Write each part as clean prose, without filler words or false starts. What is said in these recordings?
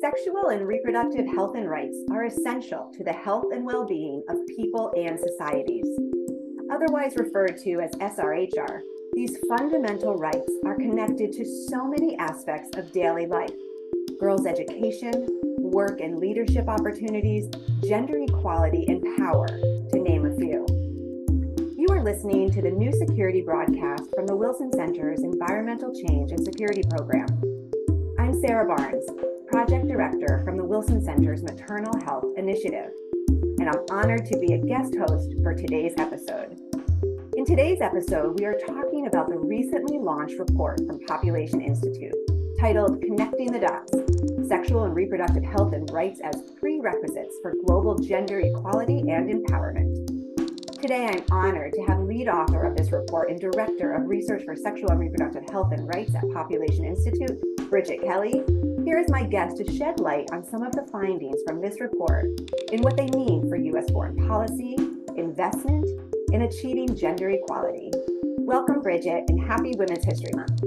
Sexual and reproductive health and rights are essential to the health and well-being of people and societies. Otherwise referred to as SRHR, these fundamental rights are connected to so many aspects of daily life: girls' education, work and leadership opportunities, gender equality, and power, to name a few. You are listening to the New Security broadcast from the Wilson Center's Environmental Change and Security Program. I'm Sarah Barnes, Project Director from the Wilson Center's Maternal Health Initiative, and I'm honored to be a guest host for today's episode. In today's episode, we are talking about the recently launched report from Population Institute titled Connecting the Dots: Sexual and Reproductive Health and Rights as Prerequisites for Global Gender Equality and Empowerment. Today, I'm honored to have lead author of this report and Director of Research for Sexual and Reproductive Health and Rights at Population Institute, Bridget Kelly. Here is my guest to shed light on some of the findings from this report and what they mean for U.S. foreign policy, investment, and achieving gender equality. Welcome, Bridget, and happy Women's History Month.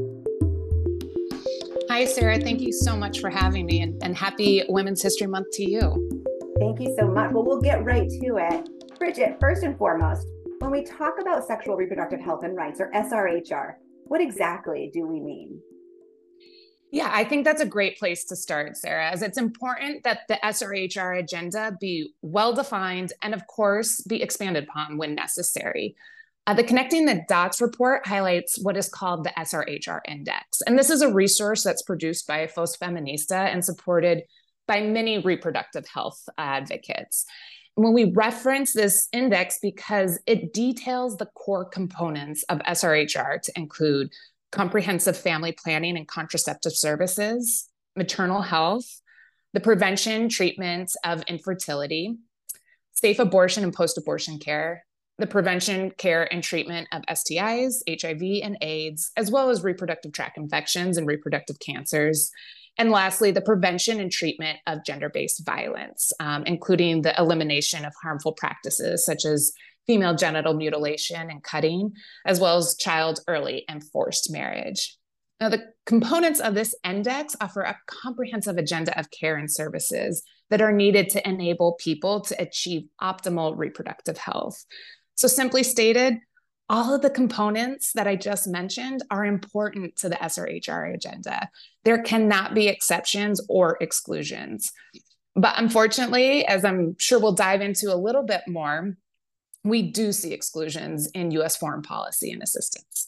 Hi, Sarah. Thank you so much for having me, and happy Women's History Month to you. Thank you so much. Well, we'll get right to it. Bridget, first and foremost, when we talk about sexual reproductive health and rights, or SRHR, what exactly do we mean? Yeah, I think that's a great place to start, Sarah, as it's important that the SRHR agenda be well-defined and, of course, be expanded upon when necessary. The Connecting the Dots report highlights what is called the SRHR Index. And this is a resource that's produced by FOS Feminista and supported by many reproductive health advocates. When we reference this index because it details the core components of SRHR to include comprehensive family planning and contraceptive services, maternal health, the prevention, treatment of infertility, safe abortion and post-abortion care, the prevention, care, and treatment of STIs, HIV, and AIDS, as well as reproductive tract infections and reproductive cancers. And lastly, the prevention and treatment of gender-based violence, including the elimination of harmful practices such as female genital mutilation and cutting, as well as child, early, and forced marriage. Now, the components of this index offer a comprehensive agenda of care and services that are needed to enable people to achieve optimal reproductive health. So simply stated, all of the components that I just mentioned are important to the SRHR agenda. There cannot be exceptions or exclusions. But unfortunately, as I'm sure we'll dive into a little bit more, we do see exclusions in U.S. foreign policy and assistance.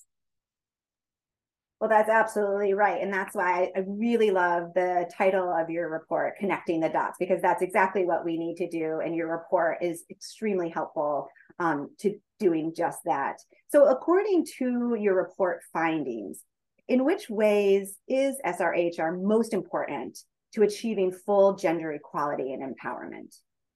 Well, that's absolutely right. And that's why I really love the title of your report, Connecting the Dots, because that's exactly what we need to do. And your report is extremely helpful to doing just that. So according to your report findings, in which ways is SRHR most important to achieving full gender equality and empowerment?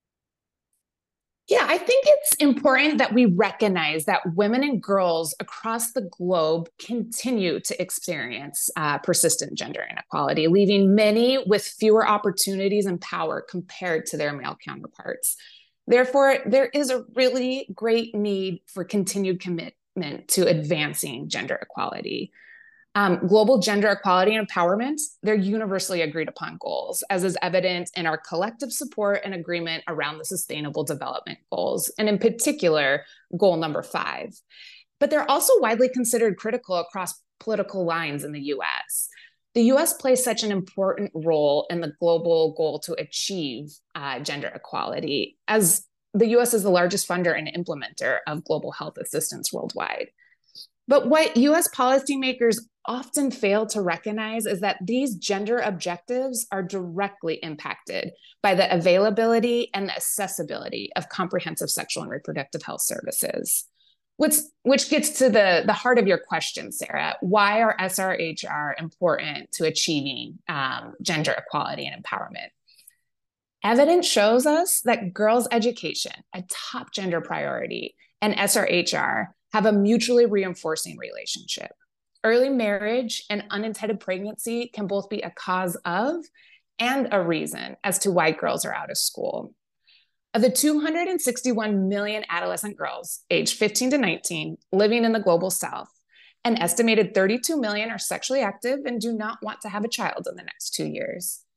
Yeah, I think it's important that we recognize that women and girls across the globe continue to experience persistent gender inequality, leaving many with fewer opportunities and power compared to their male counterparts. Therefore, there is a really great need for continued commitment to advancing gender equality. Global gender equality and empowerment, they're universally agreed upon goals, as is evident in our collective support and agreement around the Sustainable Development Goals, and in particular, goal number 5. But they're also widely considered critical across political lines in the US. The US plays such an important role in the global goal to achieve gender equality, as the US is the largest funder and implementer of global health assistance worldwide. But what US policymakers often fail to recognize is that these gender objectives are directly impacted by the availability and the accessibility of comprehensive sexual and reproductive health services. Which gets to the heart of your question, Sarah. Why are SRHR important to achieving gender equality and empowerment? Evidence shows us that girls' education, a top gender priority, and SRHR have a mutually reinforcing relationship. Early marriage and unintended pregnancy can both be a cause of and a reason as to why girls are out of school. Of the 261 million adolescent girls aged 15 to 19 living in the global South, an estimated 32 million are sexually active and do not want to have a child in the next 2 years.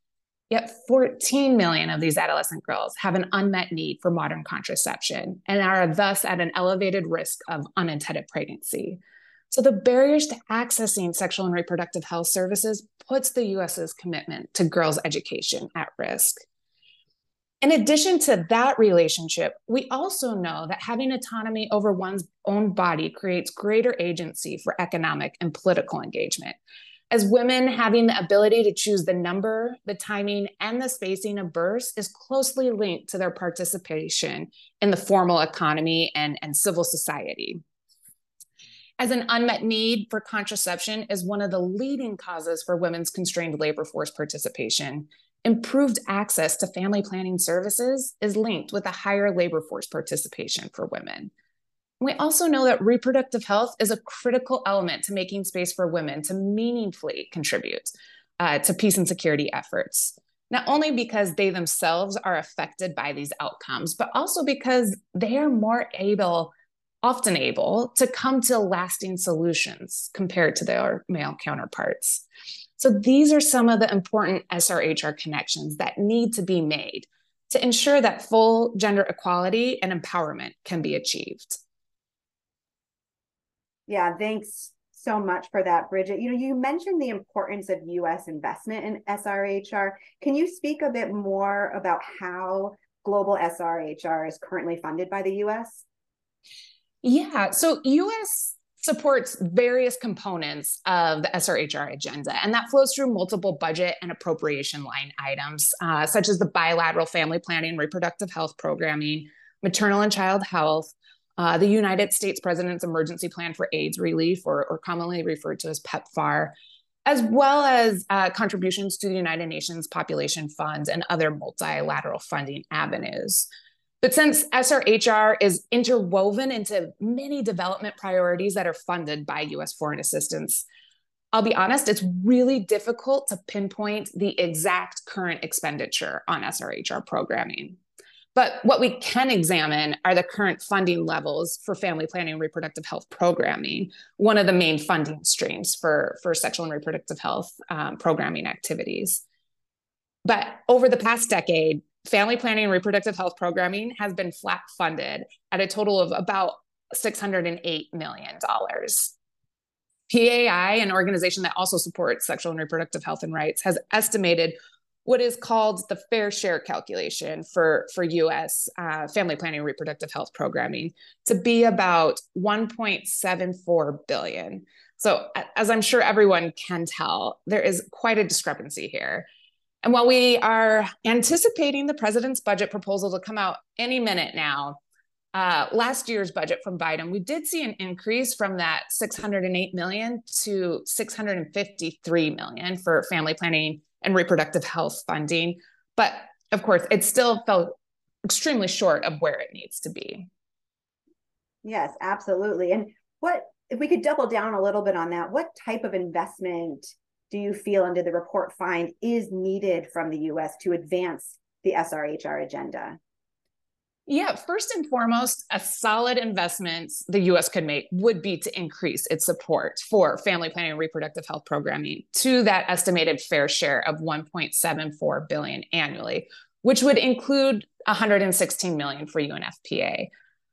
Yet 14 million of these adolescent girls have an unmet need for modern contraception and are thus at an elevated risk of unintended pregnancy. So the barriers to accessing sexual and reproductive health services puts the US's commitment to girls' education at risk. In addition to that relationship, we also know that having autonomy over one's own body creates greater agency for economic and political engagement. As women, having the ability to choose the number, the timing, and the spacing of births is closely linked to their participation in the formal economy and civil society. As an unmet need for contraception is one of the leading causes for women's constrained labor force participation, improved access to family planning services is linked with a higher labor force participation for women. We also know that reproductive health is a critical element to making space for women to meaningfully contribute to peace and security efforts, not only because they themselves are affected by these outcomes, but also because they are more often able to come to lasting solutions compared to their male counterparts. So these are some of the important SRHR connections that need to be made to ensure that full gender equality and empowerment can be achieved. Yeah, thanks so much for that, Bridget. You mentioned the importance of U.S. investment in SRHR. Can you speak a bit more about how global SRHR is currently funded by the U.S.? Yeah, so U.S. supports various components of the SRHR agenda, and that flows through multiple budget and appropriation line items, such as the bilateral family planning, reproductive health programming, maternal and child health, the United States President's Emergency Plan for AIDS Relief, or commonly referred to as PEPFAR, as well as contributions to the United Nations Population Fund and other multilateral funding avenues. But since SRHR is interwoven into many development priorities that are funded by US foreign assistance, I'll be honest, it's really difficult to pinpoint the exact current expenditure on SRHR programming. But what we can examine are the current funding levels for family planning and reproductive health programming, one of the main funding streams for sexual and reproductive health programming activities. But over the past decade, family planning and reproductive health programming has been flat funded at a total of about $608 million. PAI, an organization that also supports sexual and reproductive health and rights, has estimated what is called the fair share calculation for US family planning and reproductive health programming to be about 1.74 billion. So as I'm sure everyone can tell, there is quite a discrepancy here. And while we are anticipating the president's budget proposal to come out any minute now, last year's budget from Biden, we did see an increase from that 608 million to 653 million for family planning and reproductive health funding. But of course, it still fell extremely short of where it needs to be. Yes, absolutely. And if we could double down a little bit on that, what type of investment do you feel under the report find is needed from the US to advance the SRHR agenda? Yeah, first and foremost, a solid investment the US could make would be to increase its support for family planning and reproductive health programming to that estimated fair share of 1.74 billion annually, which would include 116 million for UNFPA.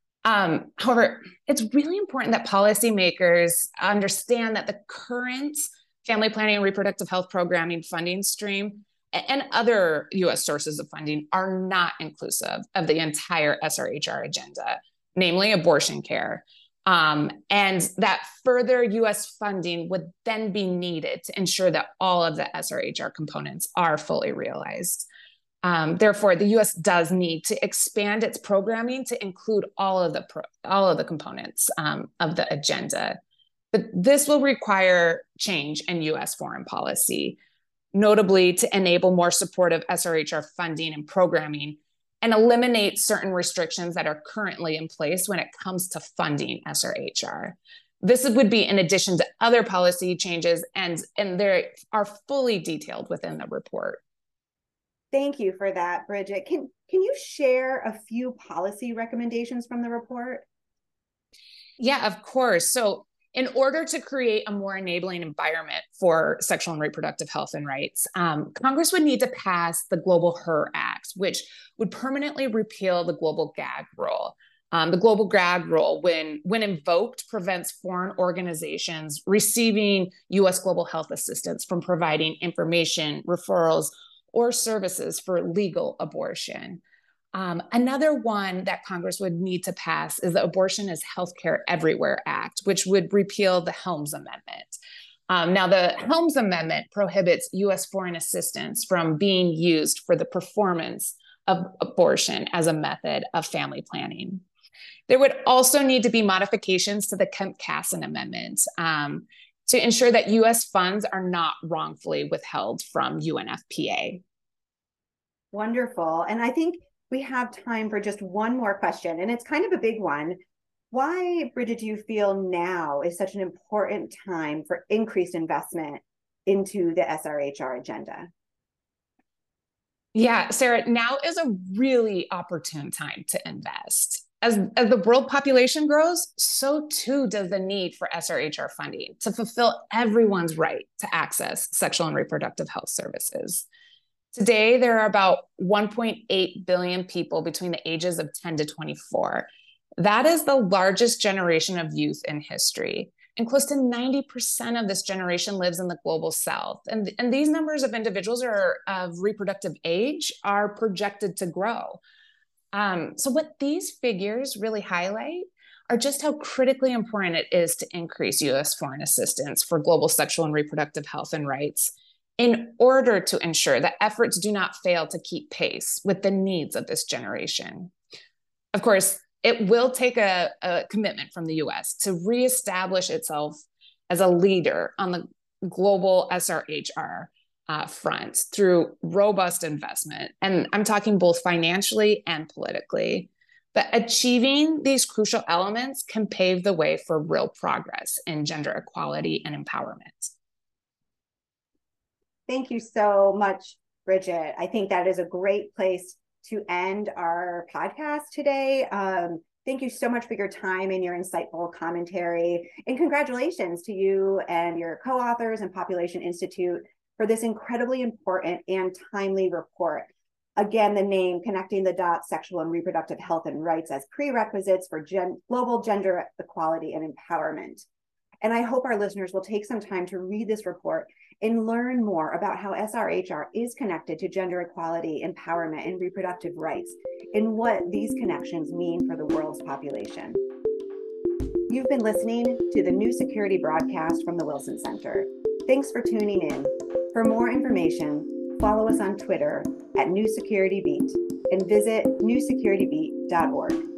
However, it's really important that policymakers understand that the current family planning and reproductive health programming funding stream and other US sources of funding are not inclusive of the entire SRHR agenda, namely abortion care. And that further US funding would then be needed to ensure that all of the SRHR components are fully realized. Therefore, the US does need to expand its programming to include all of the components of the agenda. But this will require change in US foreign policy, notably to enable more supportive SRHR funding and programming and eliminate certain restrictions that are currently in place when it comes to funding SRHR. This would be in addition to other policy changes, and they are fully detailed within the report. Thank you for that, Bridget. Can you share a few policy recommendations from the report? Yeah, of course. So In order to create a more enabling environment for sexual and reproductive health and rights, Congress would need to pass the Global HER Act, which would permanently repeal the global gag rule. The global gag rule, when invoked, prevents foreign organizations receiving U.S. global health assistance from providing information, referrals, or services for legal abortion. Another one that Congress would need to pass is the Abortion is Healthcare Everywhere Act, which would repeal the Helms Amendment. Now, the Helms Amendment prohibits U.S. foreign assistance from being used for the performance of abortion as a method of family planning. There would also need to be modifications to the Kemp-Kasson Amendment to ensure that U.S. funds are not wrongfully withheld from UNFPA. Wonderful. And I think we have time for just one more question, and it's kind of a big one. Why, Bridget, do you feel now is such an important time for increased investment into the SRHR agenda? Yeah, Sarah, now is a really opportune time to invest. As the world population grows, so too does the need for SRHR funding to fulfill everyone's right to access sexual and reproductive health services. Today, there are about 1.8 billion people between the ages of 10 to 24. That is the largest generation of youth in history. And close to 90% of this generation lives in the global south. And these numbers of individuals of reproductive age are projected to grow. So what these figures really highlight are just how critically important it is to increase U.S. foreign assistance for global sexual and reproductive health and rights in order to ensure that efforts do not fail to keep pace with the needs of this generation. Of course, it will take a commitment from the U.S. to reestablish itself as a leader on the global SRHR front through robust investment. And I'm talking both financially and politically. But achieving these crucial elements can pave the way for real progress in gender equality and empowerment. Thank you so much, Bridget. I think that is a great place to end our podcast today. Thank you so much for your time and your insightful commentary. And congratulations to you and your co-authors and Population Institute for this incredibly important and timely report. Again, the name, Connecting the Dots, Sexual and Reproductive Health and Rights as Prerequisites for Global Gender Equality and Empowerment. And I hope our listeners will take some time to read this report and learn more about how SRHR is connected to gender equality, empowerment, and reproductive rights, and what these connections mean for the world's population. You've been listening to the New Security broadcast from the Wilson Center. Thanks for tuning in. For more information, follow us on Twitter @NewSecurityBeat and visit newsecuritybeat.org.